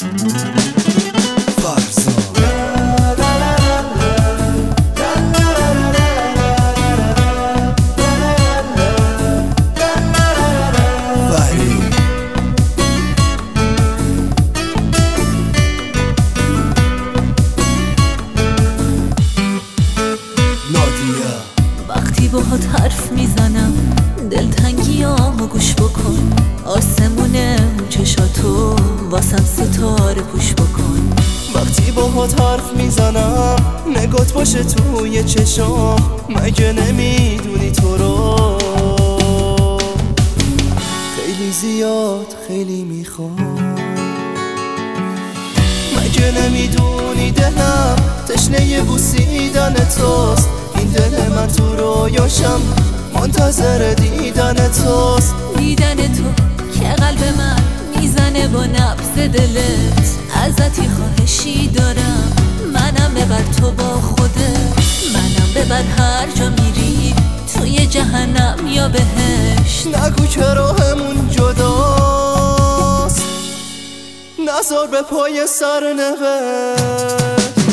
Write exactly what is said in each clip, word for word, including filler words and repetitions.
وقتی باهات حرف میزنم دلتنگیامو گوش بکن، آسمونه اون چشاتو واسم ستاره پوش بکن. وقتی باهات حرف میزنم نگات باشه توی چشام، مگه نمیدونی تو رو خیلی زیاد خیلی میخوام. مگه نمیدونی دلم تشنه بوسیدن توست، این دل من تو رویاشم منتظر دیدن توست. دیدن تو که قلب من میزنه با نبض دلت، ازتی خواهشی دارم منم ببر تو با خودت، منم ببر هر جا میری توی جهنم یا بهشت. نگو که راهمون جداست، نذار به پای سرنوشت.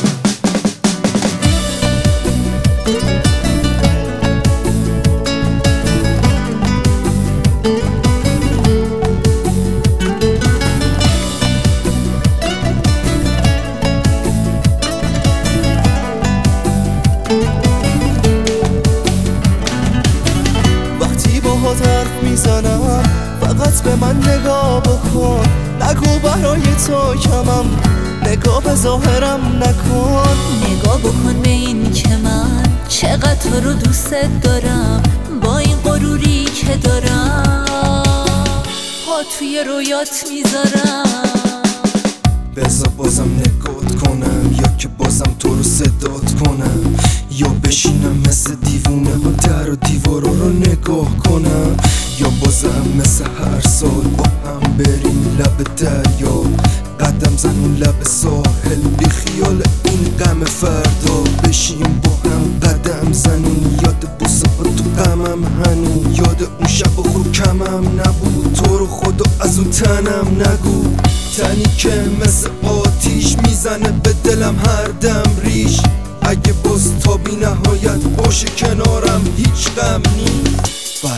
حرف میزنم فقط به من نگاه بکن، نگو برای تو کمم، نگاه به ظاهرم نکن. نگاه بکن به این که من چقدر تو رو دوست دارم، با این غروری که دارم پا توی رویات میذارم. بذار بازم نگات کنم یا که بازم تو رو صدات کنم، یا بشینم مثل دیوونه ها در و دیوارا رو نگاه کنم، یا بازم مثل هر سال با هم بریم لب دریا، قدم زن اون لب ساحل بی خیال این غم فردا، بشیم با هم قدم زنیم یاد بوسه ها تو غمم هنو، یاد اون شب و خود کمم نبود، تو رو خدا از اون تنم نگو، تنی که مثل آتیش میزنه به دلم هر دم ریش، اگه باز تا بی نهایت باشه کنارم هیچ غم نیست.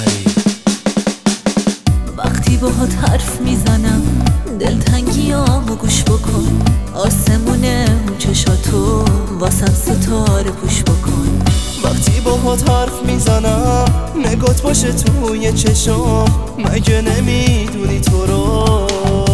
وقتی باهات حرف میزنم دلتنگیامو گوش بکن، آسمونه اون چشاتو واسم ستاره پوش بکن. وقتی باهات حرف میزنم نگات باشه توی چشام، مگه نمیدونی تو رو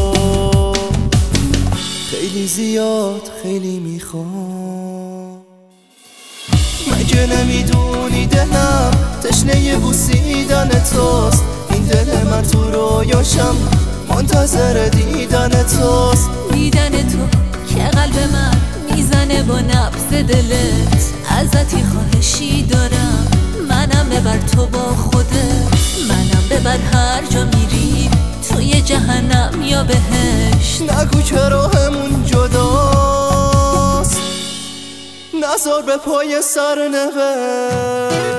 خیلی زیاد خیلی میخوام. مگه نمیدونی دلم تشنه بوسیدن توست، این دل من تو رویاشم منتظر دیدن توست. دیدن تو که قلب من میزنه با نبض دلت، ازتی خواهشی دارم منم ببر تو با خودت، منم ببر هر جا میری توی جهنم یا بهشت. نگو که راهمون جداست، نذار به پای سرنوشت.